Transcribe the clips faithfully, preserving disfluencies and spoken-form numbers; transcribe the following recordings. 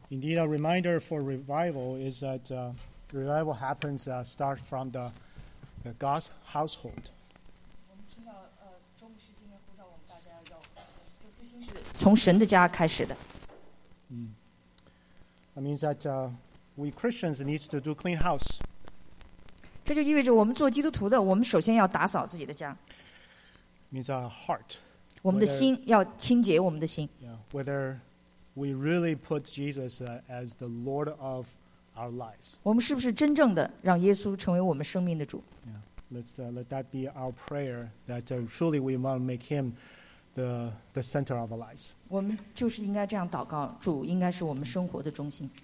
Indeed, a reminder for revival is that uh, revival happens uh, start from the, the God's household. 我们听到呃，周牧师今天呼召我们大家要复兴，这复兴是从神的家开始的。 Mm. That means that uh, we Christians need to do clean house. 这就意味着我们做基督徒的，我们首先要打扫自己的家。 Means our heart. 我们的心要清洁，我们的心。 Yeah, whether we really put Jesus uh, as the Lord of our lives. 我们是不是真正的让耶稣成为我们生命的主？ Yeah, let's uh, let that be our prayer. That uh, truly we want to make Him the the center of our lives. 我们就是应该这样祷告，主应该是我们生活的中心。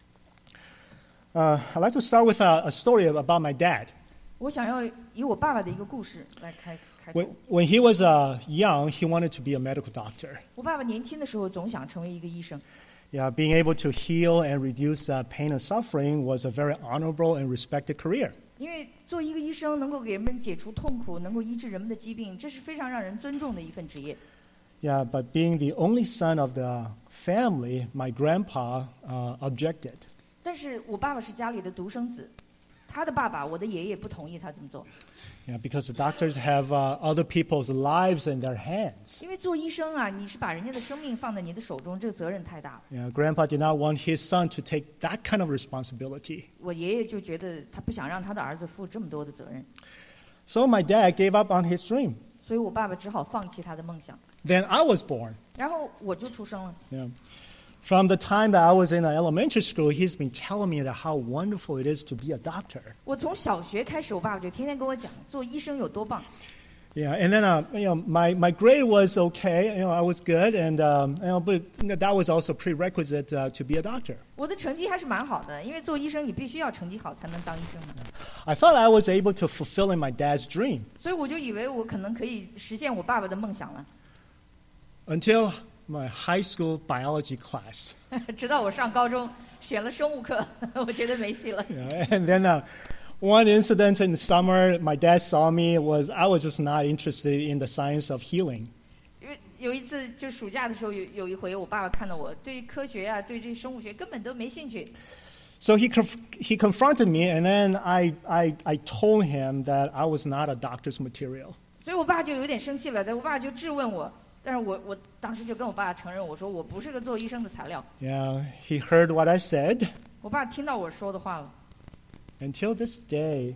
Uh, I'd like to start with a, a story about my dad. 我想要以我爸爸的一个故事来开开 When, 头。 when he was uh, young, he wanted to be a medical doctor. 我爸爸年轻的时候总想成为一个医生。 Yeah, being able to heal and reduce uh, pain and suffering was a very honorable and respected career. 因为做一个医生能够给人们解除痛苦，能够医治人们的疾病，这是非常让人尊重的一份职业。 Yeah, but being the only son of the family, my grandpa uh, objected. 但是我爸爸是家里的独生子，他的爸爸，我的爷爷不同意他这么做。 Yeah, because the doctors have uh, other people's lives in their hands. 因为做医生啊，你是把人家的生命放在你的手中，这个责任太大了。 Yeah, Grandpa did not want his son to take that kind of responsibility. 我爷爷就觉得他不想让他的儿子负这么多的责任， So my dad gave up on his dream. 所以我爸爸只好放弃他的梦想。 Then I was born. 然后我就出生了。 Yeah. From the time that I was in elementary school, he's been telling me that how wonderful it is to be a doctor. 我从小学开始，我爸爸就天天跟我讲做医生有多棒。 Yeah, and then uh, you know my, my grade was okay. You know, I was good, and um, you know, but that was also prerequisite uh, to be a doctor. 我的成绩还是蛮好的，因为做医生你必须要成绩好才能当医生的。 I thought I was able to fulfill my dad's dream 所以我就以为我可能可以实现我爸爸的梦想了。 until my high school biology class. 直到我上高中选了生物课，我觉得没戏了。 Yeah, and then uh, one incident in the summer, my dad saw me was I was just not interested in the science of healing. 因为有一次就暑假的时候，有有一回我爸爸看到我对科学啊，对这生物学根本都没兴趣。 So he conf- he confronted me, and then I, I I told him that I was not a doctor's material. 所以我爸就有点生气了，但我爸就质问我，但是我我当时就跟我爸承认，我说我不是个做医生的材料。 Yeah, he heard what I said. 我爸听到我说的话了， Until this day,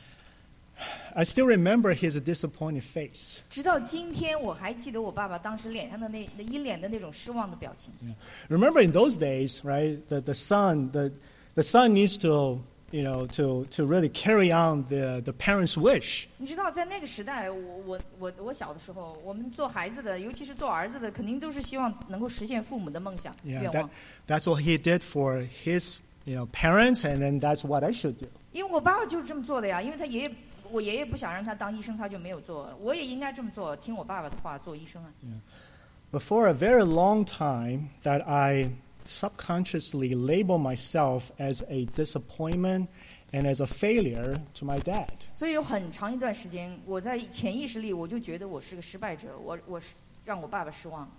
I still remember his disappointed face. 直到今天我还记得我爸爸当时脸上的那那一脸的那种失望的表情。 Remember in those days, right? The the son the the son needs to you know to to really carry on the the parents' wish. 你知道，在那个时代，我我我我小的时候，我们做孩子的，尤其是做儿子的，肯定都是希望能够实现父母的梦想、 Yeah, 愿 that 望。 that's what he did for his you know parents, and then that's what I should do. 因为我爸爸就是这么做的呀，因为他爷爷，我爷爷不想让他当医生，他就没有做。我也应该这么做，听我爸爸的话，做医生啊。 But for a very long time, that I subconsciously label myself as a disappointment and as a failure to my dad. 所以有很长一段时间，我在潜意识里我就觉得我是个失败者，我我是让我爸爸失望。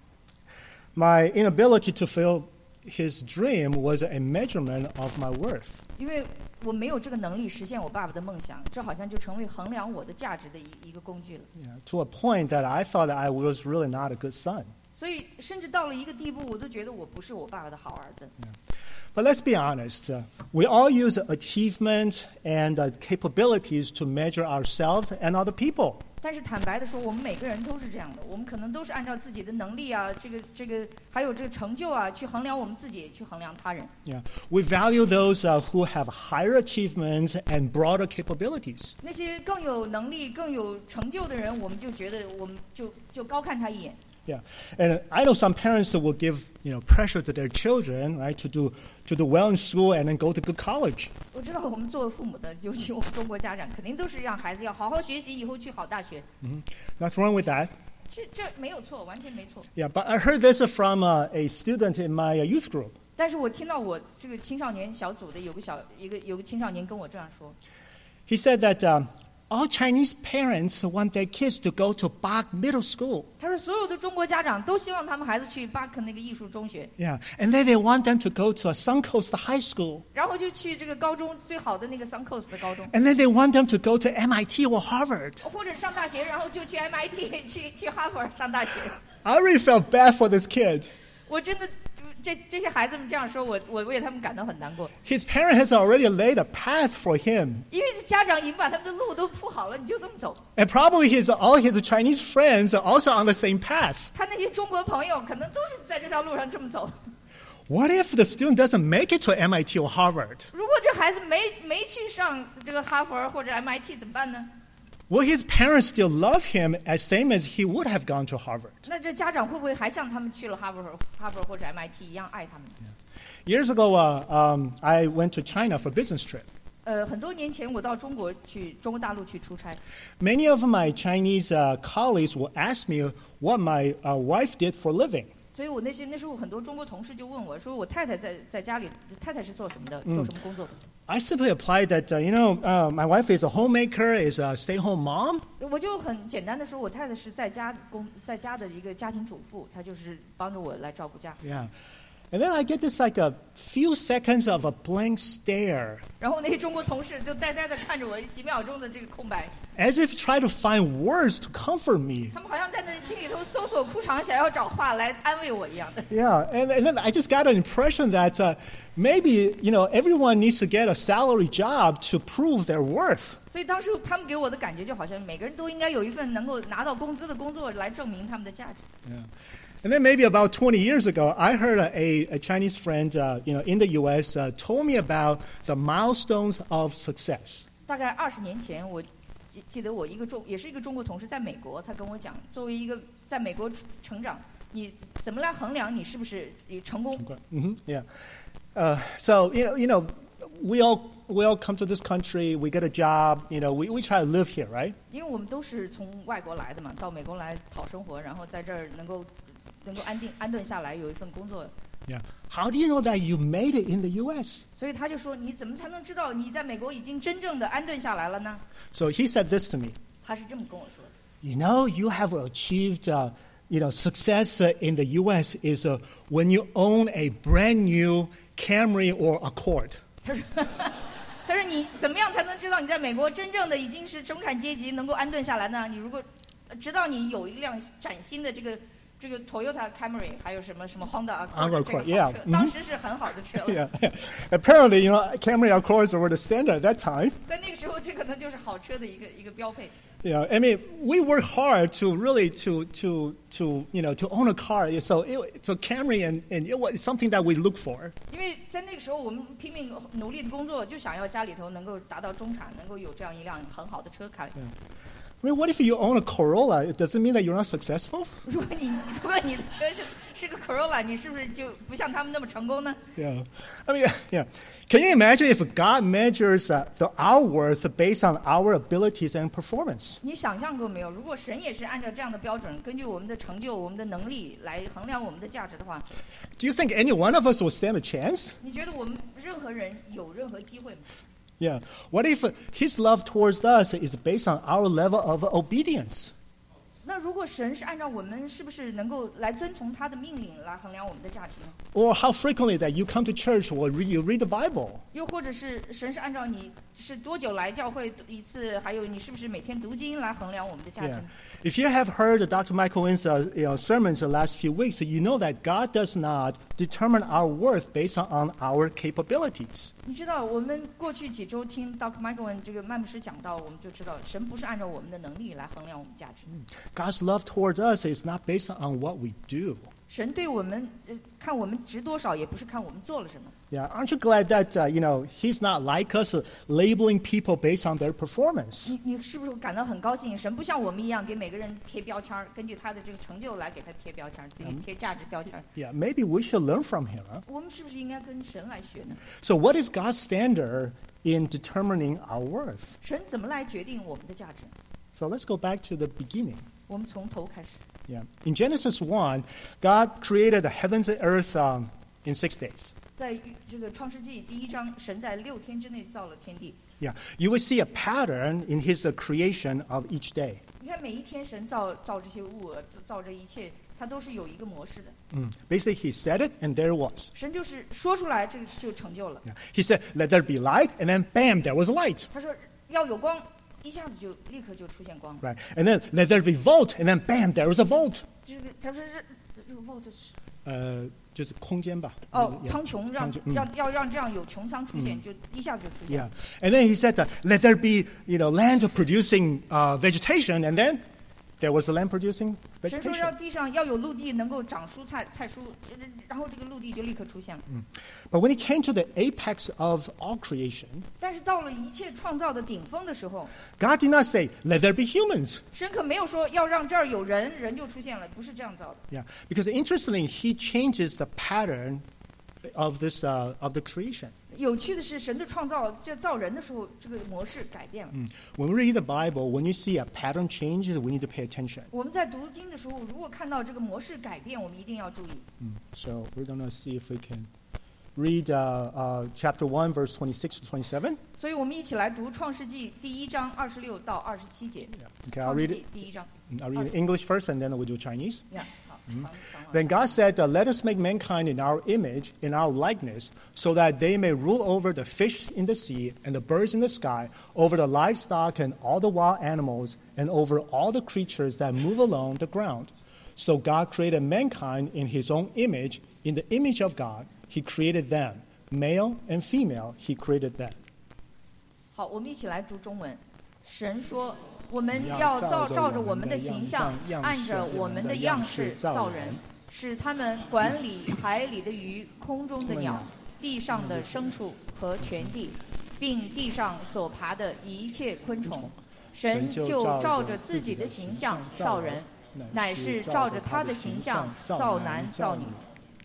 My inability to fulfill his dream was a measurement of my worth. 因为我没有这个能力实现我爸爸的梦想，这好像就成为衡量我的价值的一一个工具了。 Yeah, to a point that I thought I was really not a good son. 所以甚至到了一个地步，我都觉得我不是我爸爸的好儿子。 But let's be honest. Uh, we all use achievement and uh, capabilities to measure ourselves and other people. 但是坦白的说，我们每个人都是这样的，我们可能都是按照自己的能力啊，这个这个还有这个成就啊，去衡量我们自己，去衡量他人。 Yeah, we value those uh, who have higher achievements and broader capabilities. 那些更有能力、更有成就的人，我们就觉得我们就就高看他一眼。 Yeah, and I know some parents that will give you know pressure to their children, right, to do to do well in school and then go to good college. 我知道我们作为父母的，尤其我们中国家长，肯定都是让孩子要好好学习，以后去好大学。 Nothing wrong with that. 这这没有错，完全没错。 Yeah, but I heard this from uh, a student in my uh, youth group. 但是我听到我这个青少年小组的有个小一个有个青少年跟我这样说， He said that um, all Chinese parents want their kids to go to Bach Middle School. 他说所有的中国家长都希望他们孩子去巴克那个艺术中学， Yeah, and then they want them to go to a Suncoast High School. 然后就去这个高中最好的那个 Suncoast 的高中， And then they want them to go to M I T or Harvard. 或者上大学，然后就去 M I T 去去哈佛上大学。 I really felt bad for this kid. 我真的这这些孩子们这样说，我我为他们感到很难过， His parent has already laid a path for him. 因为家长已经把他们的路都铺好了，你就这么走。 And probably his, all his Chinese friends are also on the same path. 他那些中国朋友可能都是在这条路上这么走。 What if the student doesn't make it to M I T or Harvard? 如果这孩子没没去上这个哈佛或者 M I T 怎么办呢？ Will his parents still love him as same as he would have gone to Harvard? 那这家长会不会还像他们去了哈佛、哈佛或者 M I T 一样爱他们？ Years ago, uh, um, I went to China for a business trip. 呃，很多年前我到中国去中国大陆去出差， Many of my Chinese uh, colleagues will ask me what my uh, wife did for a living. 所以我那些那时候很多中国同事就问我说，我太太在在家里，太太是做什么的，做什么工作的？ I simply applied that, uh, you know, uh, my wife is a homemaker, is a stay-home mom. 我就很简单的说，我太太是在家工在家的一个家庭主妇，她就是帮着我来照顾家。 Yeah. And then I get this like a few seconds of a blank stare, 然后那些中国同事就呆呆的看着我几秒钟的这个空白， as if try to find words to comfort me. 他们好像在那心里头搜索裤长，想要找话来安慰我一样的。 Yeah, and, and then I just got an impression that uh, maybe, you know, everyone needs to get a salary job to prove their worth. 所以当时他们给我的感觉就好像每个人都应该有一份能够拿到工资的工作来证明他们的价值。 Yeah. And then maybe about twenty years ago, I heard a, a, a Chinese friend, uh, you know, in the U S uh, told me about the milestones of success. 大概二十年前，我记记得我一个中也是一个中国同事，在美国，他跟我讲，作为一个在美国成长，你怎么来衡量你是不是成功？ Mm-hmm, yeah. Uh, so, you know, you know, we all we all come to this country, we get a job, you know, we, we try to live here, right? 因为我们都是从外国来的嘛，到美国来讨生活，然后在这儿能够能够安定安顿下来，有一份工作。 Yeah. How do you know that you made it in the U S? 所以他就说，你怎么才能知道你在美国已经真正的安顿下来了呢？ So he said this to me. 他是这么跟我说的。 You know, you have achieved, uh, you know, success uh, in the U S is uh, when you own a brand new Camry or Accord. 他说，他说你怎么样才能知道你在美国真正的已经是中产阶级能够安顿下来呢？你如果直到你有一辆崭新的这个这个 Toyota Camry， 还有什么什么 Honda Accord 这个好车， yeah. 当时是很好的车了。 Yeah, yeah. Apparently, you know, Camry Accords were the standard at that time. 在那个时候，这可能就是好车的一个一个标配。 Yeah, I mean, we work hard to really to to to you know to own a car. So it, so Camry and and it was something that we look for. 因为在那个时候，我们拼命努力的工作，就想要家里头能够达到中产，能够有这样一辆很好的车开。 I mean, what if you own a Corolla? It doesn't mean that you're not successful. 如果你如果你的车是是个 Corolla， 你是不是就不像他们那么成功呢？ Yeah, I mean, yeah. Can you imagine if God measures uh, the our worth based on our abilities and performance? 你想象过没有？如果神也是按照这样的标准，根据我们的成就、我们的能力来衡量我们的价值的话， Do you think any one of us will stand a chance? 你觉得我们任何人有任何机会吗？ Yeah. What if His love towards us is based on our level of obedience? 那如果神是按照我们是不是能够来遵从他的命令来衡量我们的价值呢？ Or how frequently that you come to church or re- you read the Bible? 又或者是神是按照你是多久来教会一次，还有你是不是每天读经来衡量我们的价值 Yeah. 呢？ If you have heard Doctor Michael Wynn's uh, you know, sermons the last few weeks, you know that God does not determine our worth based on our capabilities. 你知道，我们过去几周听 Doctor Michael 这个麦牧师讲到，我们就知道，神不是按照我们的能力来衡量我们价值。 God's love towards us is not based on what we do. 神对我们，呃，看我们值多少，也不是看我们做了什么。 Yeah, aren't you glad that uh, you know He's not like us, uh, labeling people based on their performance? 你你是不是感到很高兴？神不像我们一样给每个人贴标签儿，根据他的这个成就来给他贴标签儿，给贴价值标签儿。 Yeah, maybe we should learn from Him. Huh? 我们是不是应该跟神来学呢？ So, what is God's standard in determining our worth? 神怎么来决定我们的价值？ So, let's go back to the beginning. 我们从头开始。 Yeah, in Genesis one, God created the heavens and earth um, in six days. 在这个创世纪第一章，神在六天之内造了天地。 Yeah, you will see a pattern in his uh, creation of each day. 你看每一天神造造这些物，呃造这一切，它都是有一个模式的。 Mm. Basically, he said it, and there it was. 神就是说出来，这个就成就了。 Yeah. He said, "Let there be light," and then bam, there was light. 他说要有光，一下子就立刻就出现光。 Right, and then let there be volt, and then bam, there was a volt. 这个他说这这个 volt 是呃，就是空间吧。 哦， Yeah. 苍穹让苍穹嗯让要让这样有穹苍出现，就一下就出现 Yeah, and then he said, that, "Let there be, you know, land producing uh, vegetation," and then there was the land producing 神说要 vegetation. 地上要有陆地能够长蔬菜菜蔬，然后这个陆地就立刻出现了。 But when it came to the apex of all creation, 但是到了一切创造的顶峰的时候， God did not say, "Let there be humans." 神可没有说要让这儿有人，人就出现了，不是这样造的。 Yeah, because interestingly, he changes the pattern of this uh, of the creation. 有趣的是，神的创造这造人的时候，这个模式改变了。 Mm. When we read the Bible, when you see a pattern changes, we need to pay attention. 我们在读经的时候，如果看到这个模式改变，我们一定要注意。 Mm. So we're going to see if we can read uh, uh, chapter one, verse twenty-six to twenty-seven. 所以我们一起来读创世纪第一章二十六到二十七节。 Okay, I'll 创世 read it. 纪第一章。 I'll read it in English first, and then we'll do Chinese. Yeah, 好，好，好。 Then God said, uh, "Let us make mankind in our image, in our likeness, so that they may rule over the fish in the sea and the birds in the sky, over the livestock and all the wild animals, and over all the creatures that move along the ground." So God created mankind in his own image. In the image of God, he created them. Male and female, he created them. 好，我们一起来读中文。神说：“我们要要照着照照着我们的我们的形样象样， 按式着我们的样式造造人人， 使他们管理海里的鱼、空中的鸟、地上的牲畜和全地，并地上所爬的一切昆虫。神就照着自己的形象造人，乃是照着他的形象造男造女。”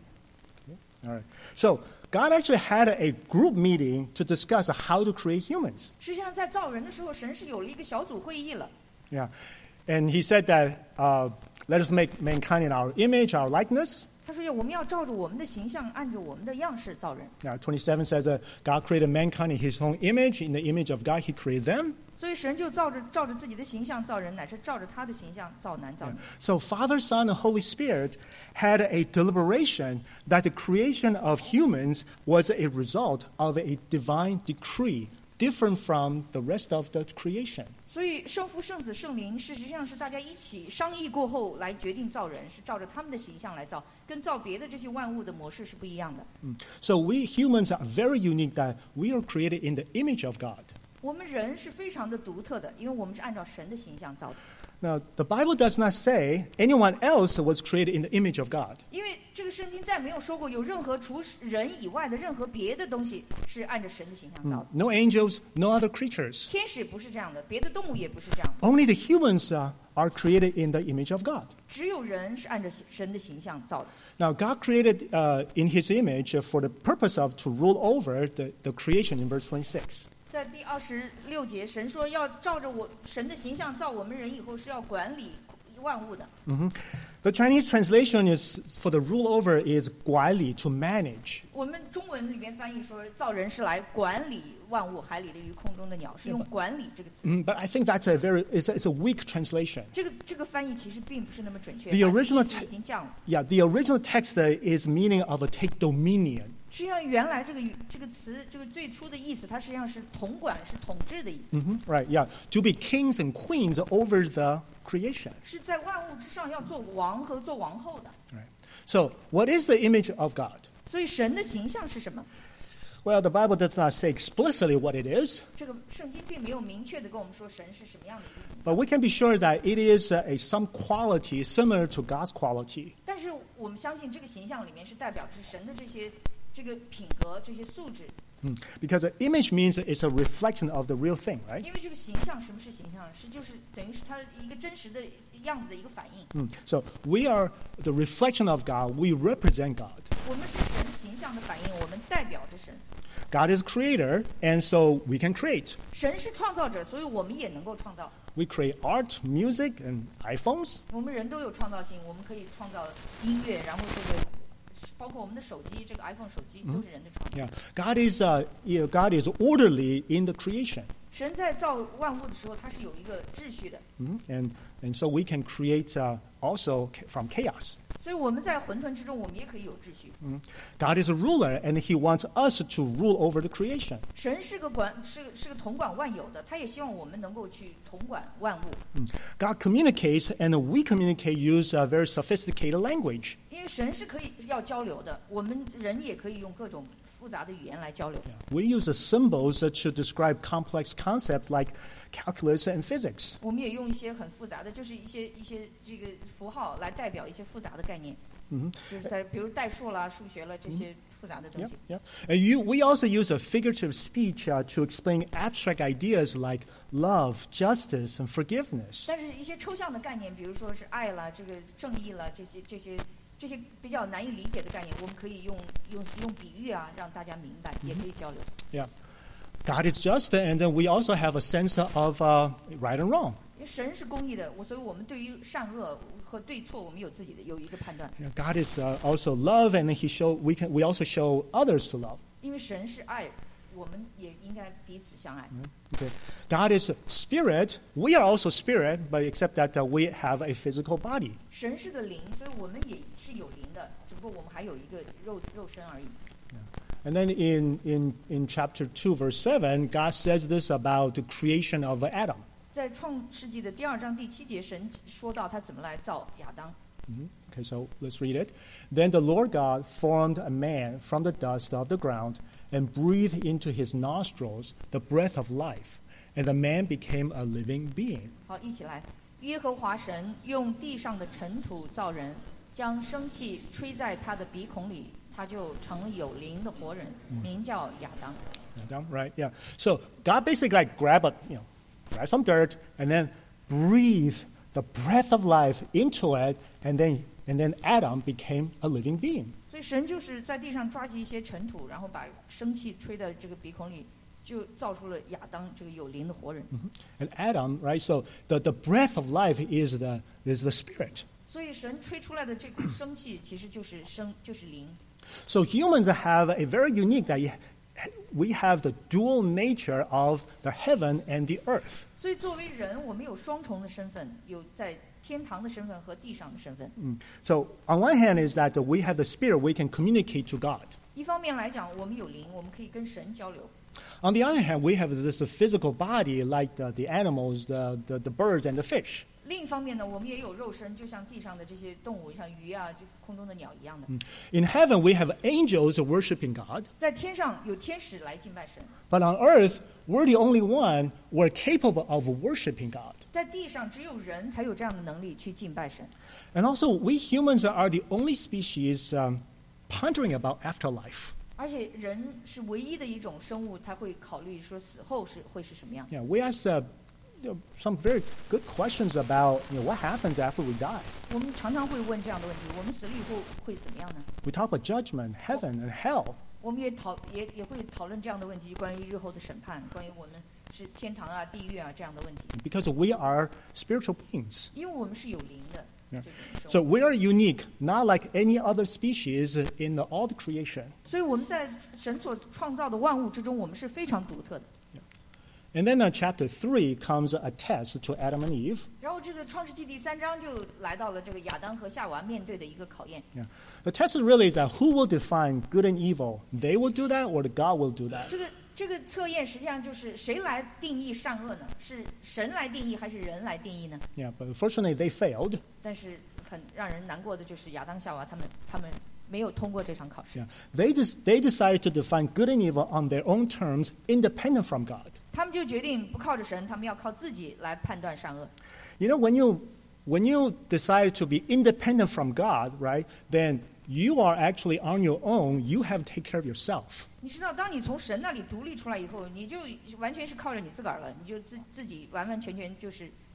All right. So God actually had a group meeting to discuss how to create humans. 实际上，在造人的时候，神是有了一个小组会议了。 Yeah. And he said that, uh, let us make mankind in our image, our likeness. 他说：“我们要照着我们的形象，按着我们的样式造人。” Now, twenty-seven says that God created mankind in his own image. In the image of God, he created them. 所以神就照着照着自己的形象造人，乃是照着他的形象造男造女。 So Father, Son, and Holy Spirit had a deliberation that the creation of humans was a result of a divine decree, different from the rest of the creation. 所以圣父、圣子、圣灵，事实上是大家一起商议过后来决定造人，是照着他们的形象来造，跟造别的这些万物的模式是不一样的。 So we humans are very unique that we are created in the image of God. 我们人是非常的独特的，因为我们是按照神的形象造的。 Now, the Bible does not say anyone else was created in the image of God. 因为这个圣经再没有说过有任何除人以外的任何别的东西是按着神的形象造的。 No angels, no other creatures. 天使不是这样的，别的动物也不是这样的， Only the humans uh, are created in the image of God. 只有人是按着神的形象造的。 Now, God created uh, in his image for the purpose of to rule over the, the creation in verse twenty-six. 在第二十六节，神说要照着我神的形象造我们人以后是要管理万物的。 Mhm. The Chinese translation is for the rule over is 管理 to manage. 我们中文里面翻译说造人是来管理万物，海里的鱼，空中的鸟，是用管理这个词。 Mm, but I think that's a very it's a, it's a weak translation. 这个这个翻译其实并不是那么准确， The original 意思已经降了。 Yeah, the original text uh, is meaning of a take dominion. 实际上，原来这个语这个词，这个最初的意思，它实际上是统管，是统治的意思， Mhm. Right, yeah. To be kings and queens over the creation. 是在万物之上要做王和做王后的。 Right. So, what is the image of God? 所以神的形象是什么？ Well, the Bible does not say explicitly what it is, 这个圣经并没有明确的跟我们说神是什么样的一个形象， but we can be sure that it is uh, a some quality similar to God's quality. 但是我们相信这个形象里面是代表着神的这些这个品格、这些素质。 Mm. Because the image means it's a reflection of the real thing, right? 因为这个形象，什么是形象？是就是等于是它一个真实的样子的一个反应。 Mm. So we are the reflection of God. We represent God. 我们是神形象的反应，我们代表着神。 God is creator, and so we can create. 神是创造者，所以我们也能够创造。 We create art, music, and iPhones. 我们人都有创造性，我们可以创造音乐，然后这个包括我们的手机，这个 iPhone 手机都是人的创造。 Yeah, God is, uh, you know, God is orderly in the creation. 神在造万物的时候，他是有一个秩序的。 Mm-hmm. And and so we can create uh, also from chaos. 所以我们在混沌之中，我们也可以有秩序。 Mm-hmm. God is a ruler, and He wants us to rule over the creation. 神是个管，是个是个统管万有的，他也希望我们能够去统管万物。 Mm-hmm. God communicates, and we communicate use a very sophisticated language. 因为神是可以要交流的，我们人也可以用各种复杂的语言来交流。 Yeah. We use the symbols uh, to describe complex concepts like calculus and physics. 我们也用一些很复杂的，就是一些一些这个符号来代表一些复杂的概念。 Mm-hmm. 就是在比如代数啦、数学了这些复杂的东 Yeah, 西。 yeah. And you, we also use a figurative speech uh, to explain abstract ideas like love, justice, and forgiveness. 但是一些抽象的概念，比如说是爱啦、这个正义啦，这些这些这些比较难以理解的概念，我们可以用用用比喻啊，让大家明白，也可以交流。 Yeah. God is just, and then we also have a sense of uh, right and wrong. 因为神是公义的，我所以我们对于善恶和对错，我们有自己的有一个判断。 You know, God is uh, also love, and He show we can we also show others to love. 因为神是爱，我们也应该彼此相爱。 Okay. God is spirit. We are also spirit, but except that uh, we have a physical body. 神是个灵，所以我们也是有灵的，只不过我们还有一个肉肉身而已。 And then in, in, in chapter two, verse seven, God says this about the creation of Adam. 在创世纪的第二章第七节，神说到他怎么来造亚当。 Mm-hmm. Okay, so let's read it. Then the Lord God formed a man from the dust of the ground and breathed into his nostrils the breath of life, and the man became a living being. 好，一起来。耶和华神用地上的尘土造人，将生气吹在他的鼻孔里，他就成了有灵的活人，名叫亚当。 Adam, right? Yeah. So God basically like grab a, you know, grab some dirt and then breathe the breath of life into it, and then and then Adam became a living being. 所以神就是在地上抓起一些尘土，然后把生气吹到这个鼻孔里，就造出了亚当这个有灵的活人。 And Adam, right? So the, the breath of life is the is the spirit. 所以神吹出来的这股生气，其实就是生，就是灵。 So humans have a very unique that we have the dual nature of the heaven and the earth. 所以作为人，我们有双重的身份，有在天堂的身份和地上的身份。 So on one hand is that we have the spirit, we can communicate to God. 一方面来讲，我们有灵，我们可以跟神交流。 On the other hand, we have this physical body like the, the animals, the, the, the birds, and the fish. 另一方面呢，我们也有肉身，就像地上的这些动物，像鱼啊，这空中的鸟一样的。 In heaven, we have angels worshiping God. 在天上有天使来敬拜神， But on earth, we're the only one who are capable of worshiping God. 在地上只有人才有这样的能力去敬拜神。 And also, we humans are the only species um, pondering about afterlife. 而且人是唯一的一种生物，他会考虑说死后是会是什么样。 Yeah, we ask uh, you know, some very good questions about you know, what happens after we die. 我们常常会问这样的问题：我们死了以后会怎么样呢？ We talk about judgment, heaven, and hell. 我们也讨也也会讨论这样的问题，关于日后的审判，关于我们是天堂啊、地狱啊这样的问题。 Because we are spiritual beings. 因为我们是有灵的。 Yeah. 这种 So 生物 we are unique, not like any other species in the, all the creation. 所以我们在神所创造的万物之中，我们是非常独特的。 And then uh, chapter three comes a test to Adam and Eve. 然后这个创世纪第三章就来到了这个亚当和夏娃面对的一个考验。 Yeah. The test really is that who will define good and evil? They will do that, or the God will do that. 这个这个测验实际上就是谁来定义善恶呢？是神来定义还是人来定义呢？ Yeah, but unfortunately they failed. 但是很让人难过的就是亚当夏娃他们他们没有通过这场考试。 Yeah. They, des- they decided to define good and evil on their own terms, independent from God. 他们就决定不靠着神，他们要靠自己来判断善恶。 You know, when you, when you decide to be independent from God, right, then you are actually on your own. You have to take care of yourself. 你知道，当你从神那里独立出来以后，你就完全是靠着你自个儿了，你就自自己完完全全就是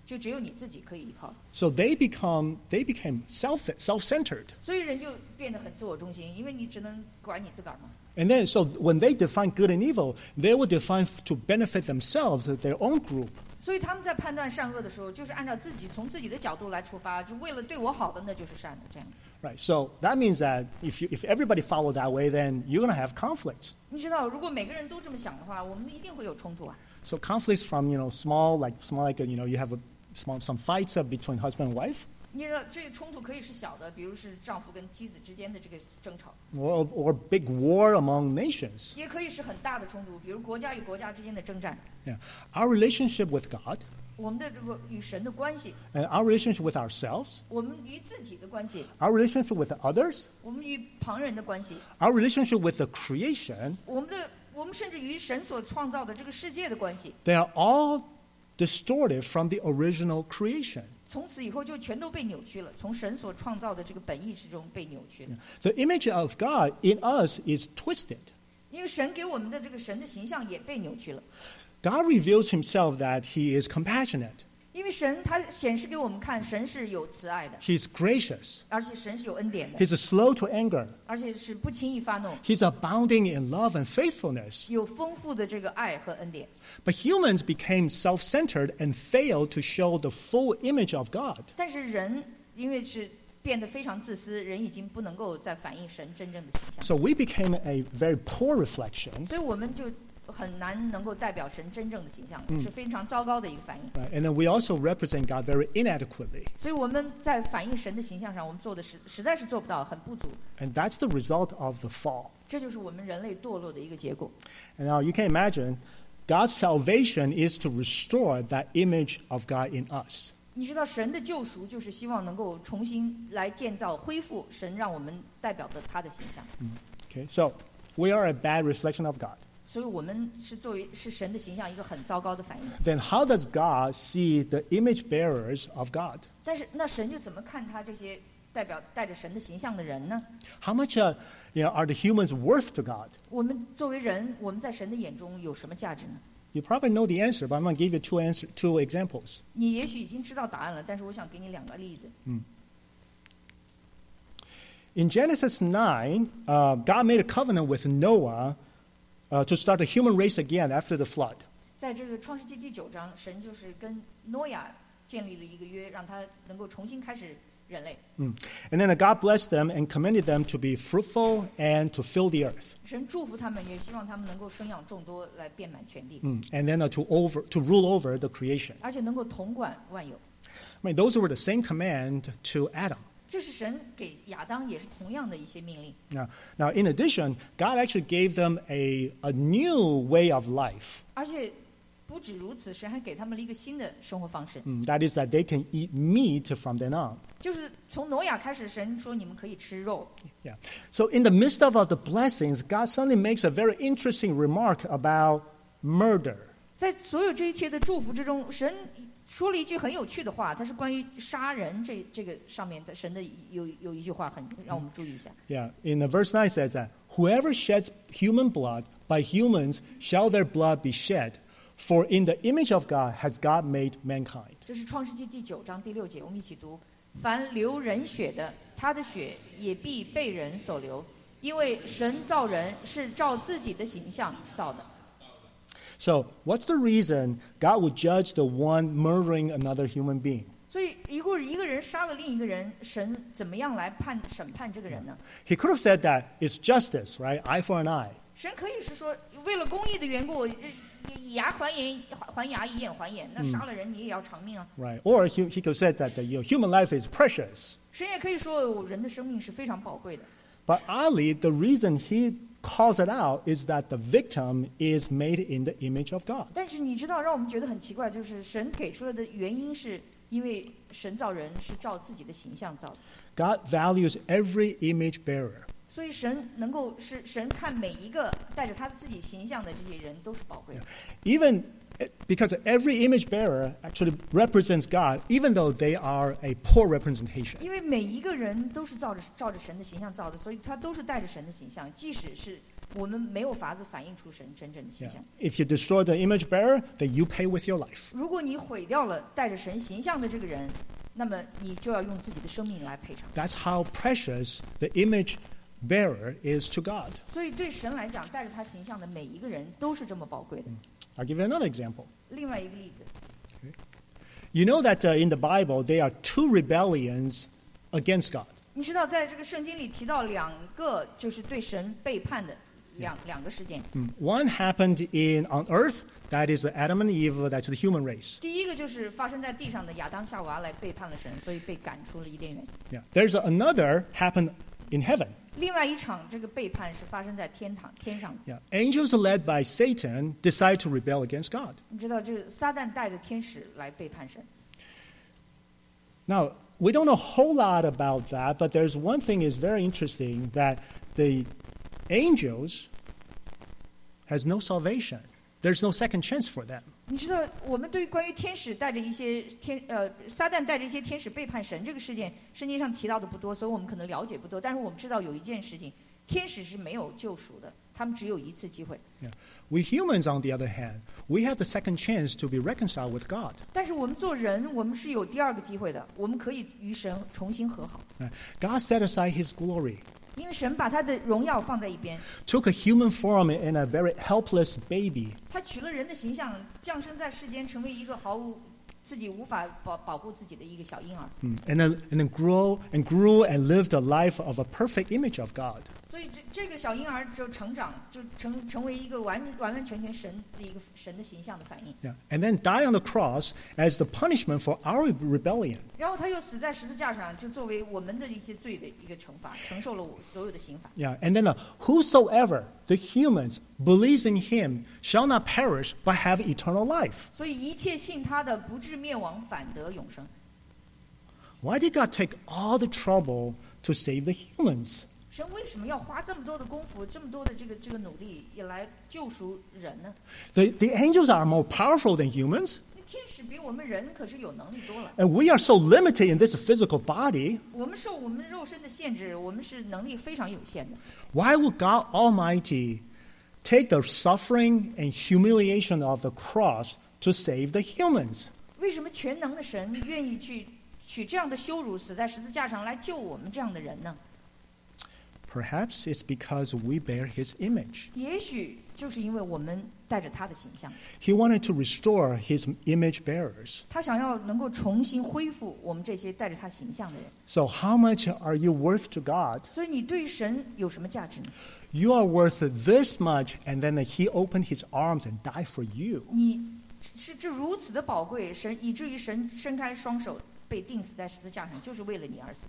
就只有你自己可以依靠。 So they become they became self self-centered. 所以人就变得很自我中心，因为你只能管你自个儿嘛。 And then, so when they define good and evil, they will define f- to benefit themselves, their own group. 所以他们在判断善恶的时候，就是按照自己从自己的角度来出发，就为了对我好的，那就是善的这样子。 Right. So that means that if you, if everybody follow that way, then you're going to have conflict. 你知道，如果每个人都这么想的话，我们一定会有冲突啊。 So conflicts from you know small like small like you know you have a small some fights uh, between husband and wife, 你知道，这个冲突可以是小的，比如是丈夫跟妻子之间的这个争吵， or or big war among nations. 也可以是很大的冲突，比如国家与国家之间的征战。 Yeah. Our relationship with God 我们的这个与神的关系， and our relationship with ourselves, 我们与自己的关系， our relationship with others, 我们与旁人的关系， our relationship with the creation, 我们的我们甚至于神所创造的这个世界的关系， they are all distorted from the original creation. 从此以后就全都被扭曲了，从神所创造的这个本意之中被扭曲了。 The image of God in us is twisted. 因为神给我们的这个神的形象也被扭曲了。 God reveals himself that he is compassionate, 因为神他显示给我们看，神是有慈爱的， he's gracious, 而且神是有恩典的， he's slow to anger, 而且是不轻易发怒， he's abounding in love and faithfulness. 有丰富的这个爱和恩典。 But humans became self-centered and failed to show the full image of God. 但是人因为是变得非常自私，人已经不能够再反映神真正的形象， So we became a very poor reflection. 所以我们就很难能够代表神真正的形象，是非常糟糕的一个反应。 Right? And then we also represent God very inadequately. 所以我们在反映神的形象上，我们做的实实在是做不到，很不足。 And that's the result of the fall. 这就是我们人类堕落的一个结果。 And now you can imagine God's salvation is to restore that image of God in us. 你知道，神的救赎就是希望能够重新来建造、恢复神让我们代表的他的形象。 Okay? So we are a bad reflection of God. 所以我们是作为是神的形象一个很糟糕的反应。 Then how does God see the image bearers of God? 但是那神就怎么看他这些代表带着神的形象的人呢？ How much uh, you know, are the humans worth to God? 我们作为人，我们在神的眼中有什么价值呢？ You probably know the answer, but I'm going to give you two, answer, two examples. 你也许已经知道答案了，但是我想给你两个例子。 In Genesis nine, uh, God made a covenant with Noah uh, to start the human race again after the flood. 在这个创世纪第九章，神就是跟诺亚建立了一个约，让他能够重新开始人类。 Mm. And then uh, God blessed them and commanded them to be fruitful and to fill the earth. 神祝福他们，也希望他们能够生养众多，来遍满全地， Mm. And then uh, to, over, to rule over the creation. 而且能够统管万有。 I mean, those were the same command to Adam. 这是神给亚当也是同样的一些命令。 Now, now, in addition, God actually gave them a, a new way of life. 而且不止如此，神还给他们了一个新的生活方式， Mm. That is that they can eat meat from then on. 就是从挪亚开始，神说你们可以吃肉。 Yeah. So in the midst of all the blessings, God suddenly makes a very interesting remark about murder. 在所有这一切的祝福之中，神说了一句很有趣的话，它是关于杀人这这个上面的神的有有一句话很让我们注意一下。 Yeah. In the verse nine says that whoever sheds human blood, by humans shall their blood be shed, for in the image of God has God made mankind. 这是创世纪第九章第六节，我们一起读：凡流人血的，他的血也必被人所流，因为神造人是照自己的形象造的。 So what's the reason God would judge the one murdering another human being? 所以，如果一个人杀了另一个人，神怎么样来判审判这个人呢？ He could have said that it's justice, right? Eye for an eye. 神可以是说，为了公义的缘故，呃以牙还眼，还牙，以眼还眼。那杀了人，你也要偿命啊。 Right. Or he, he could have said that the, you know, human life is precious. 神也可以说，人的生命是非常宝贵的。 But oddly, the reason he calls it out is that the victim is made in the image of God. 但是你知道，让我们觉得很奇怪，就是神给出来的原因是因为神造人是照自己的形象造的， God values every image bearer. 所以神能够是神看每一个带着他自己形象的这些人都是宝贵的。 Even because every image bearer actually represents God, even though they are a poor representation. 因为每一个人都是照着照着神的形象造的，所以他都是带着神的形象，即使是我们没有法子反映出神真正的形 Yeah. 象。 If you destroy the image bearer, then you pay with your life. 如果你毁掉了带着神形象的这个人，那么你就要用自己的生命来赔偿。 That's how precious the image bearer is to God. 所以对神来讲，带着他形象的每一个人都是这么宝贵的。 I'll give you another example. 另外一个例子， You know that uh, in the Bible, there are two rebellions against God. 你知道在这个圣经里提到两个就是对神背叛的两两个事件。 Mm. One happened in on earth, that is Adam and Eve, that's the human race. 第一个就是发生在地上的亚当夏娃来背叛了神，所以被赶出了伊甸园。 Yeah. There's another happened in heaven. 另外一场这个背叛是发生在天堂天上的。 Yeah. Angels led by Satan decide to rebel against God. 你知道，这个撒旦带着天使来背叛神。 Now, we don't know a whole lot about that, but there's one thing is very interesting, that the angels has no salvation. There's no second chance for them. 你知道，我们对于关于天使带着一些天呃撒旦带着一些天使背叛神这个事件，圣经上提到的不多，所以我们可能了解不多。但是我们知道有一件事情，天使是没有救赎的，他们只有一次机会。 Yeah. We humans, on the other hand, we have the second chance to be reconciled with God. 但是我们做人，我们是有第二个机会的，我们可以与神重新和好， Uh, God set aside His glory, 因为神把他的荣耀放在一边， took a human form in a very helpless baby, 他取了人的形象，降生在世间，成为一个毫无自己无法保保护自己的一个小婴儿。 mm, and then, and then grow and grew and lived a life of a perfect image of God. 所以这这个小婴儿就成长，就成成为一个完完完全全神的一个神的形象的反应。 Yeah. And then die on the cross as the punishment for our rebellion. 然后他又死在十字架上，就作为我们的一些罪的一个惩罚，承受了我所有的刑罚。 Yeah. And then uh, whosoever the humans believes in Him shall not perish but have eternal life. 所以一切信他的，不至灭亡，反得永生。 Why did God take all the trouble to save the humans? 神为什么要花这么多的功夫，这么多的这个这个努力，也来救赎人呢？ The, the angels are more powerful than humans, 那天使比我们人可是有能力多了。 and we are so limited in this physical body. 我们受我们肉身的限制，我们是能力非常有限的。 Why would God Almighty take the suffering and humiliation of the cross to save the humans? 为什么全能的神愿意去取这样的羞辱，死在十字架上来救我们这样的人呢？ Perhaps it's because we bear His image. 也许就是因为我们带着他的形象， He wanted to restore His image bearers. 他想要能够重新恢复我们这些带着他形象的人。 So how much are you worth to God? 所以你对于神有什么价值呢？ You are worth this much, and then He opened His arms and died for you. 你是这如此的宝贵，神以至于神伸开双手被钉死在十字架上，就是为了你而死。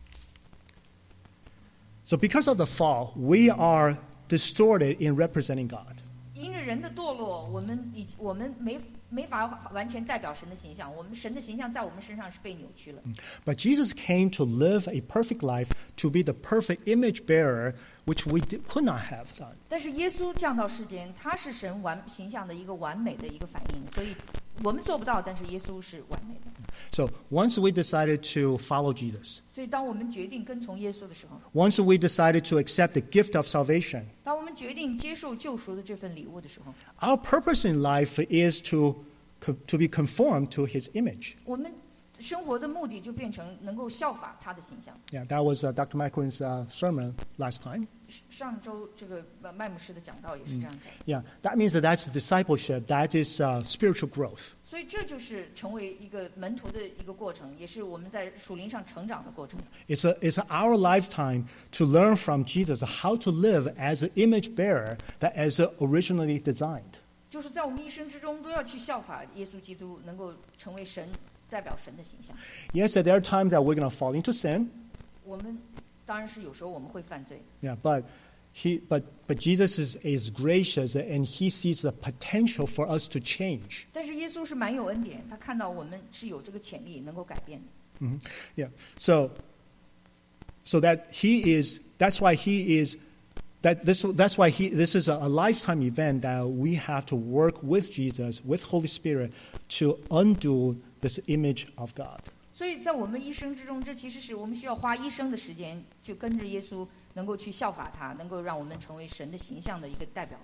So because of the fall, we are distorted in representing God. 因着人的堕落，我们已我们没没法完全代表神的形象，我们神的形象在我们身上是被扭曲了。 But Jesus came to live a perfect life, to be the perfect image bearer, which we did, could not have done. 但是耶稣降到世间，他是神完形象的一个完美的一个反应，所以我们做不到，但是耶稣是完美的。 So once we decided to follow Jesus, 所以当我们决定跟从耶稣的时候， once we decided to accept the gift of salvation, 当我们决定接受救赎的这份礼物的时候， our purpose in life is to, to be conformed to His image. 我们生活的目的就变成能够效法他的形象。 Yeah, that was uh, Doctor Michael's uh, sermon last time. 上周这个呃麦牧师的讲道也是这样讲， Yeah, that means that that's discipleship. That is uh, spiritual growth. 所以这就是成为一个门徒的一个过程，也是我们在属灵上成长的过程。 It's, a, it's our lifetime to learn from Jesus how to live as an image bearer that is originally designed. 就是在我们一生之中都要去效法耶稣基督，能够成为神代表神的形象。 Yes, there are times that we're going to fall into sin. 我们当然是有时候我们会犯罪， Yeah, but he, but, but Jesus is, is gracious and He sees the potential for us to change. 但是耶稣是蛮有恩典，他看到我们是有这个潜力能够改变的。 Mhm. Yeah, so, so that He is, that's why He is, that this, that's why he, this is a, a lifetime event that we have to work with Jesus, with Holy Spirit, to undo this image of God. 所以在我们一生之中，这其实是我们需要花一生的时间，就跟着耶稣能够去效法他，能够让我们成为神的形象的一个代表。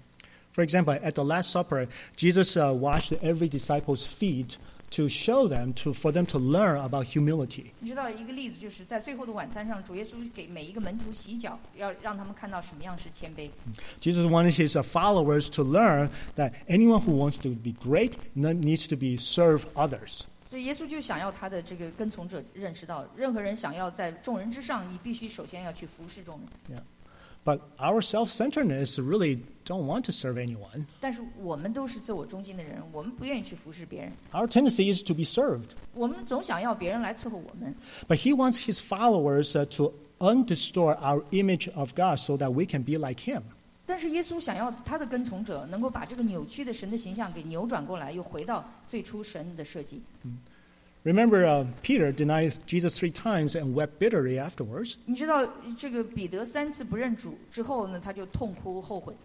For example, at the Last Supper, Jesus uh, washed every disciple's feet to show them, to for them to learn about humility. 你知道一个例子，就是在最后的晚餐上，主耶稣给每一个门徒洗脚，要让他们看到什么样是谦卑。 Jesus wanted his uh, followers to learn that anyone who wants to be great needs to be serve others. 所以耶稣就想要他的这个跟从者认识到，任何人想要在众人之上，你必须首先要去服侍众人。 Yeah. But our self-centeredness really don't want to serve anyone. 但是我们都是自我中心的人，我们不愿意去服侍别人。 Our tendency is to be served. 我们总想要别人来伺候我们。 But he wants his followers uh, to undistort our image of God so that we can be like him. 但是耶稣想要他的跟从者能够把这个扭曲的神的形象给扭转过来，又回到最初神的设计。 Remember, uh, Peter denied Jesus three times and wept bitterly afterwards. 你知道这个彼得三次不认主之后呢，他就痛哭后悔。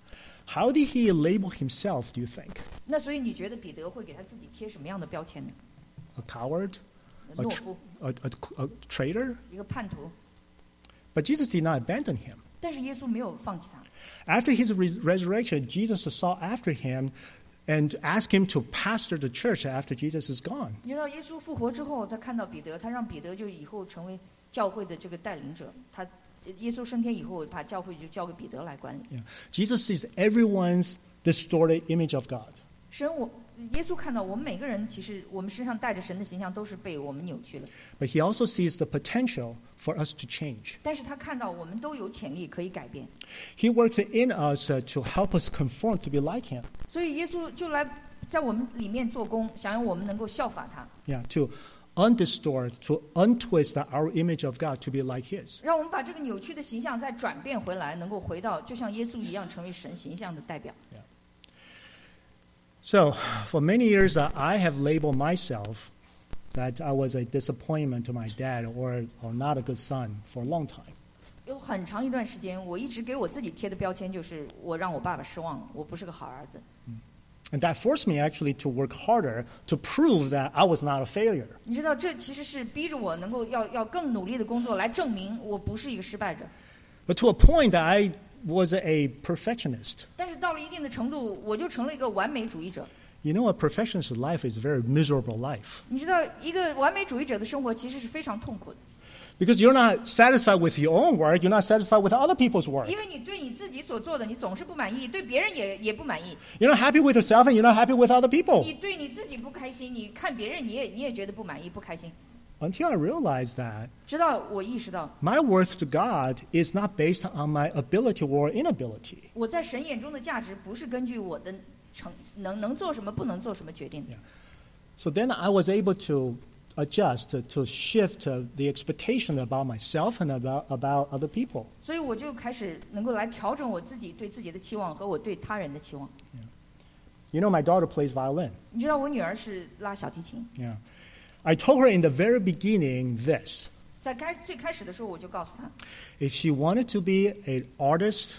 How did he label himself, do you think? 那所以你觉得彼得会给他自己贴什么样的标签呢？ A coward? A, 懦 tr- 夫， a, a, a traitor? 一个叛徒。 But Jesus did not abandon him. 但是耶稣没有放弃他。 After his res- resurrection, Jesus sought after him and asked him to pastor the church after Jesus is gone. 你知道耶稣复活之后，他看到彼得，他让彼得就以后成为教会的这个带领者。他耶稣升天以后，把教会就交给彼得来管理。 Yeah. Jesus sees everyone's distorted image of God. 神我耶稣看到我们每个人，其实我们身上带着神的形象，都是被我们扭曲了。 But he also sees the potential for us to change. 但是他看到我们都有潜力可以改变， He works in us uh, to help us conform to be like him. 所以耶稣就来在我们里面做工，想让我们能够效法他， Yeah, to undistort, to untwist our image of God to be like his. 让我们把这个扭曲的形象再转变回来，能够回到就像耶稣一样，成为神形象的代表。 So, for many years, uh, I have labeled myself that I was a disappointment to my dad or, or not a good son for a long time. 有很长一段时间，我一直给我自己贴的标签就是我让我爸爸失望了，我不是个好儿子。 And that forced me actually to work harder to prove that I was not a failure. 你知道，这其实是逼着我能够要要更努力的工作，来证明我不是一个失败者。 But to a point that I was a perfectionist. 但是到了一定的程度，我就成了一个完美主义者。 You know, a perfectionist life is a very miserable life. 你知道，一个完美主义者的生活其实是非常痛苦的， Because you're not satisfied with your own work, you're not satisfied with other people's work. 因为你对你自己所做的，你总是不满意，对别人也也不满意。 You're not happy with yourself and you're not happy with other people. 你对你自己不开心，你看别人你也你也觉得不满意、不开心。 Until I realized that 直到我意识到， my worth to God is not based on my ability or inability. 我在神眼中的价值不是根据我的成能能做什么、不能做什么决定的。 So then I was able to adjust, to, to shift uh, the expectation about myself and about, about other people. 所以我就开始能够来调整我自己对自己的期望和我对他人的期望。 You know, my daughter plays violin. 你知道我女儿是拉小提琴， Yeah. I told her in the very beginning this. 在开最开始的时候我就告诉她， If she wanted to be an artist,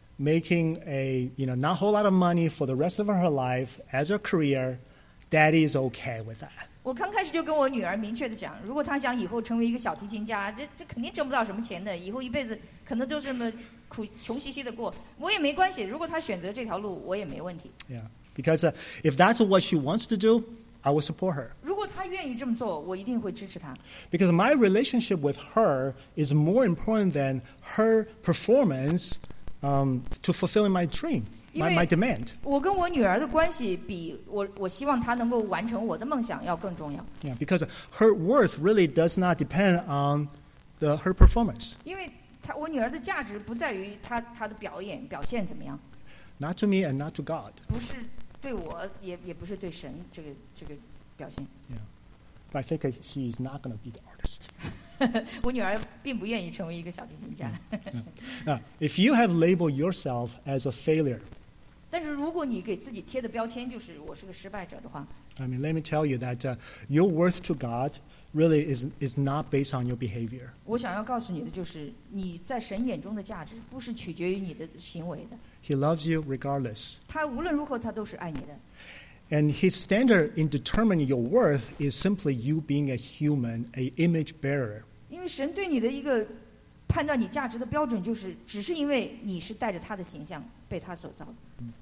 making a, you know, not a whole lot of money for the rest of her life as a career, Daddy is okay with that. 我刚开始就跟我女儿明确的讲，如果她想以后成为一个小提琴家，这这肯定挣不到什么钱的，以后一辈子可能都是这么苦穷兮兮的过，我也没关系。如果她选择这条路，我也没问题。 Yeah. Because uh, if that's what she wants to do, I will support her. 如果她愿意这么做，我一定会支持她。 Because my relationship with her is more important than her performance um, to fulfilling my dream, my, my demand. 我跟我女儿的关系比我我希望她能够完成我的梦想要更重要。 Yeah, because her worth really does not depend on the, her performance. 因为她我女儿的价值不在于她她的表演表现怎么样， Not to me and not to God. 不是对我，也也不是对神这个这个表现。 Yeah. But I think she is not going to be the artist. 我女儿并不愿意成为一个小提琴家。 Now, if you have labeled yourself as a failure, 但是如果你给自己贴的标签就是我是个失败者的话， I mean, let me tell you that uh, your worth to God really is, is not based on your behavior. 我想要告诉你的就是你在神眼中的价值不是取决于你的行为的， He loves you regardless. 他无论如何他都是爱你的。 And his standard in determining your worth is simply you being a human, a image bearer. 因为神对你的一个判判断你价值的标准就是，只是因为你是带着他的形象被他所造的。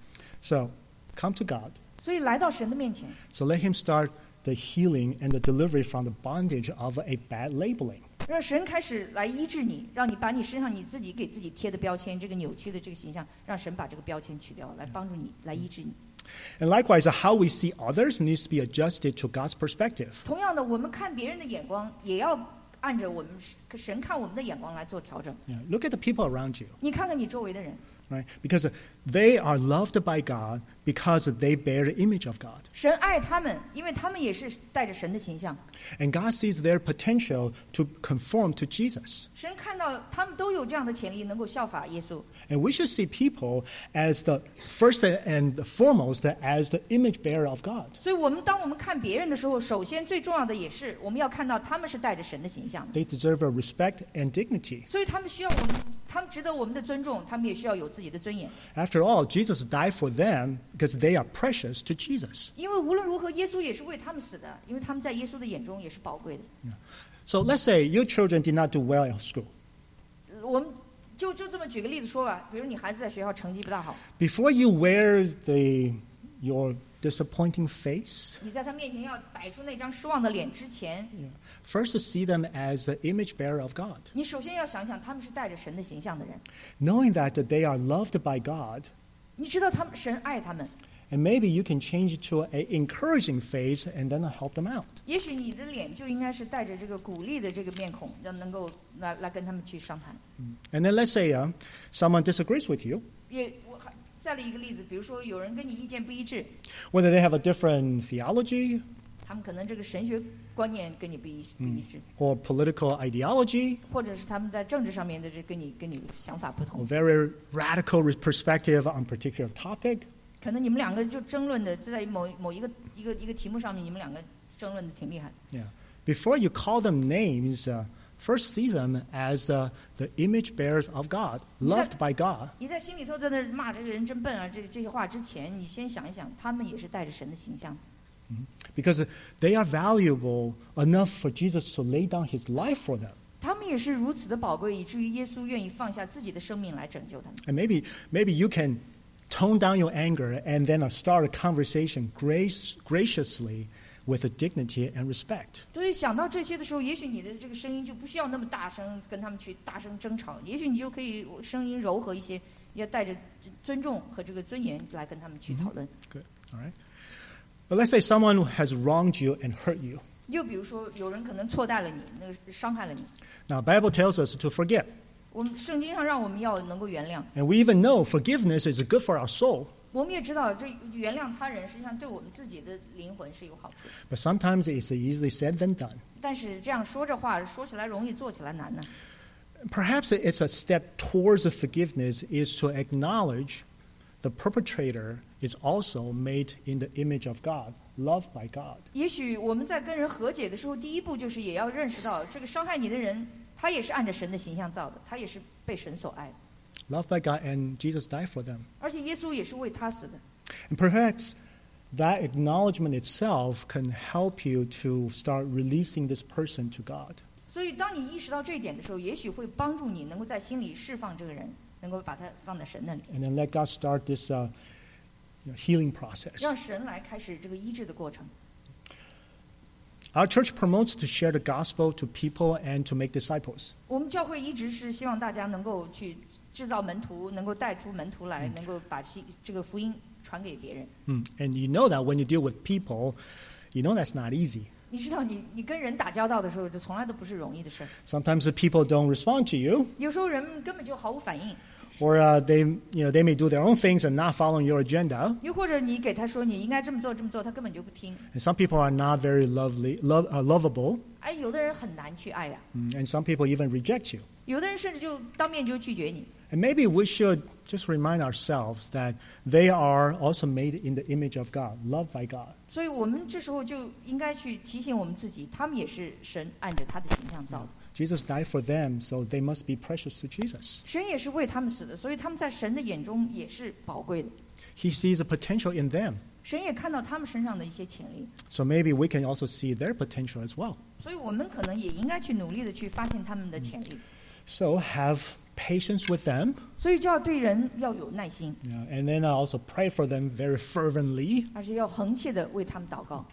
So, come to God. 所以来到神的面前。 So let Him start the healing and the delivery from the bondage of a bad labeling. 让神开始来医治你，让你把你身上你自己给自己贴的标签，这个扭曲的这个形象，让神把这个标签取掉，来帮助你，来医治你。 And likewise, how we see others needs to be adjusted to God's perspective. 同样的，我们看别人的眼光，也要按着我们神看我们的眼光来做调整。 Yeah, look at the people around you. 你看看你周围的人。 Right? Because they are loved by God because they bear the image of God. 神爱他们，因为他们也是带着神的形象。 And God sees their potential to conform to Jesus. 神看到他们都有这样的潜力，能够效法耶稣。 And we should see people as the first and foremost as the image bearer of God. 所以我们当我们看别人的时候，首先最重要的也是我们要看到他们是带着神的形象的。 They deserve a respect and dignity. 所以他们需要我们，他们值得我们的尊重，他们也需要有自己的尊严。 After all, Jesus died for them because they are precious to Jesus. 因为无论如何，耶稣也是为他们死的，因为他们在耶稣的眼中也是宝贵的。 Yeah. So let's say your children did not do well at school. 我们就就这么举个例子说吧，比如你孩子在学校成绩不大好。 Before you wear the your disappointing face, 你在他面前要摆出那张失望的脸之前， yeah, first to see them as the image bearer of God. 你首先要想想他们是带着神的形象的人。 Knowing that, that they are loved by God, 你知道他们神爱他们。 and maybe you can change it to an encouraging face and then help them out. 也许你的脸就应该是带着这个鼓励的这个面孔，让能够来来跟他们去商谈。 And then let's say uh, someone disagrees with you, 也我还再了一个例子，比如说有人跟你意见不一致， whether they have a different theology 他们可能这个神学观念跟你不一不一致， or political ideology 或者是他们在政治上面的这跟你跟你想法不 or 同， very radical perspective on particular topic. 可能你们两个就争论的在某某一个一个一个题目上面，你们两个争论的挺厉害。 Yeah. Before you call them names, uh, first see them as the, the image bearers of God, loved by God. 你在心里头在那骂这个人真笨啊，这这些话之前，你先想一想，他们也是带着神的形象。 Because they are valuable enough for Jesus to lay down his life for them. 他们也是如此的宝贵，以至于耶稣愿意放下自己的生命来拯救他们。 And maybe, maybe you can tone down your anger and then start a conversation grace, graciously with a dignity and respect. 所以想到这些的时候，也许你的这个声音就不需要那么大声，跟他们去大声争吵。也许你就可以声音柔和一些，要带着尊重和这个尊严来跟他们去讨论。 Good. All right. But let's say someone has wronged you and hurt you. 又比如说，有人可能错待了你，那个伤害了你。 Now, Bible tells us to forgive. 我们圣经上让我们要能够原谅。 And we even know forgiveness is good for our soul. 我们也知道，这原谅他人实际上对我们自己的灵魂是有好处。 But sometimes it's easily said than done. 但是这样说这话，说起来容易，做起来难呢。 Perhaps it's a step towards the forgiveness is to acknowledge the perpetrator is also made in the image of God, loved by God. 也许我们在跟人和解的时候，第一步就是也要认识到，这个伤害你的人，他也是按着神的形象造的，他也是被神所爱的。 Loved by God, and Jesus died for them. 而且耶稣也是为他死的。 And perhaps that acknowledgement itself can help you to start releasing this person to God. 所以，当你意识到这一点的时候，也许会帮助你能够在心里释放这个人，能够把他放在神那里， And then let God start this uh, you know, healing process. 让神来开始这个医治的过程。 Our church promotes to share the gospel to people and to make disciples. 我们教会一直是希望大家能够去制造门徒，能够带出门徒来，能够把这个福音传给别人。 Mm. And you know that when you deal with people, you know that's not easy. 你知道你，你跟人打交道的时候，这从来都不是容易的事儿。 Sometimes the people don't respond to you, 有时候人根本就毫无反应， or uh, they, you know, they may do their own things and not following your agenda. 又或者你给他说你应该这么做这么做，他根本就不听。 And some people are not very lovely, love, uh, lovable, 哎，有的人很难去爱呀、 mm, and some people even reject you. 有的人甚至就当面就拒绝你。 And maybe we should just remind ourselves that they are also made in the image of God, loved by God. 所以我们这时候就应该去提醒我们自己，他们也是神按着他的形象造的。 Jesus died for them, so they must be precious to Jesus. 神也是为他们死的，所以他们在神的眼中也是宝贵的。 He sees the potential in them. 神也看到他们身上的一些潜力， So maybe we can also see their potential as well. 所以我们可能也应该去努力的去发现他们的潜力。 So have patience with them. 所以就要对人要有耐心， You know, and then I also pray for them very fervently. 而且要恒切的为他们祷告。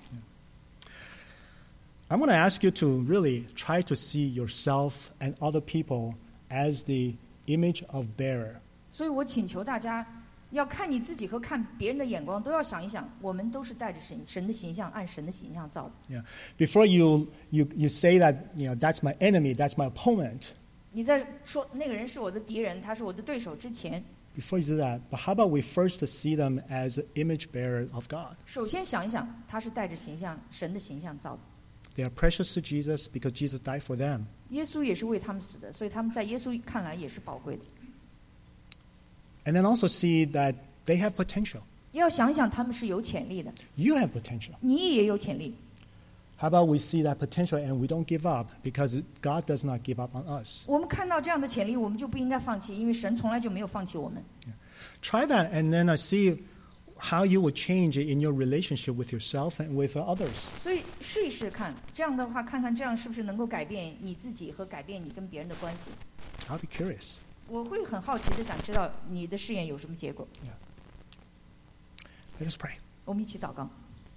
I'm going to ask you to really try to see yourself and other people as the image of bearer. 所以我请求大家要看你自己和看别人的眼光，都要想一想，我们都是带着神神的形象，按神的形象造的。 Yeah. Before you, you, you say that, you know, that's my enemy, that's my opponent, 你在说那个人是我的敌人，他是我的对手之前， before you do that, but how about we first see them as the image bearer of God? 首先想一想，他是带着形象神的形象造的。 They are precious to Jesus because Jesus died for them. 耶稣也是为他们死的，所以他们在耶稣看来也是宝贵的。 And then also see that they have potential. 要想一想，他们是有潜力的， You have potential. 你也有潜力。 How about we see that potential and we don't give up because God does not give up on us? 我们看到这样的潜力，我们就不应该放弃，因为神从来就没有放弃我们。 Try that and then uh, see how you will change in your relationship with yourself and with others. 所以试一试看，这样的话，看看这样是不是能够改变你自己和改变你跟别人的关系。 I'll be curious. 我会很好奇的想知道你的试验有什么结果。 Let us pray. 我们一起祷告。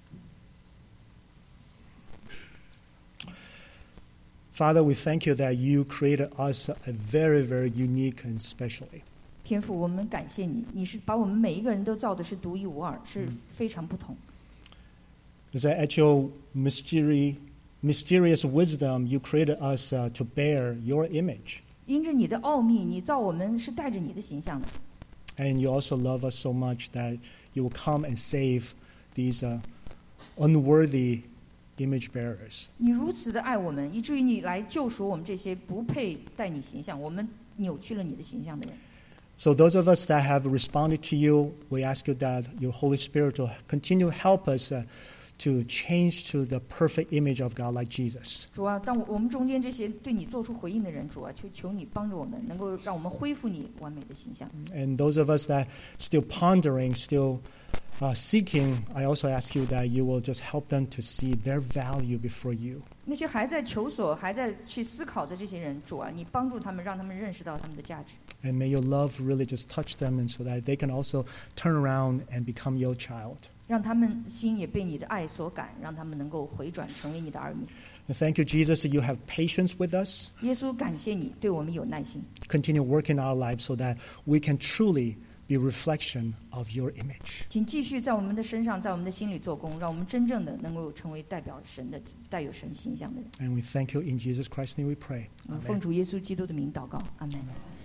Father, we thank you that you created us a very, very unique and specially. 天父，我们感谢你，你是把我们每一个人都造的是独一无二，是非常不同。 It's that at your mystery, mysterious wisdom, you created us uh, to bear your image. 因着你的奥秘，你造我们是带着你的形象的。 And you also love us so much that you will come and save these uh, unworthy image bearers. 你如此的爱我们，以至于你来救赎我们这些不配带你形象、我们扭曲了你的形象的人。 So those of us that have responded to you, we ask you that your Holy Spirit will continue to help us uh, to change to the perfect image of God like Jesus. 主啊，当我我们中间这些对你做出回应的人，主啊，求求你帮助我们，能够让我们恢复你完美的形象。 And those of us that still pondering, still uh, seeking, I also ask you that you will just help them to see their value before you. 那些还在求索、还在去思考的这些人，主啊，你帮助他们，让他们认识到他们的价值。 And may your love really just touch them and so that they can also turn around and become your child. 让他们心也被你的爱所感，让他们能够回转，成为你的儿女。 And thank you, Jesus, that you have patience with us. 耶稣，感谢你对我们有耐心， Continue working our lives so that we can truly be a reflection of your image. 请继续在我们的身上，在我们的心里做工，让我们真正的能够成为代表神的、带有神形象的人。 And we thank you in Jesus Christ's name we pray. 我们奉 Amen. 主耶稣基督的名祷告，阿门。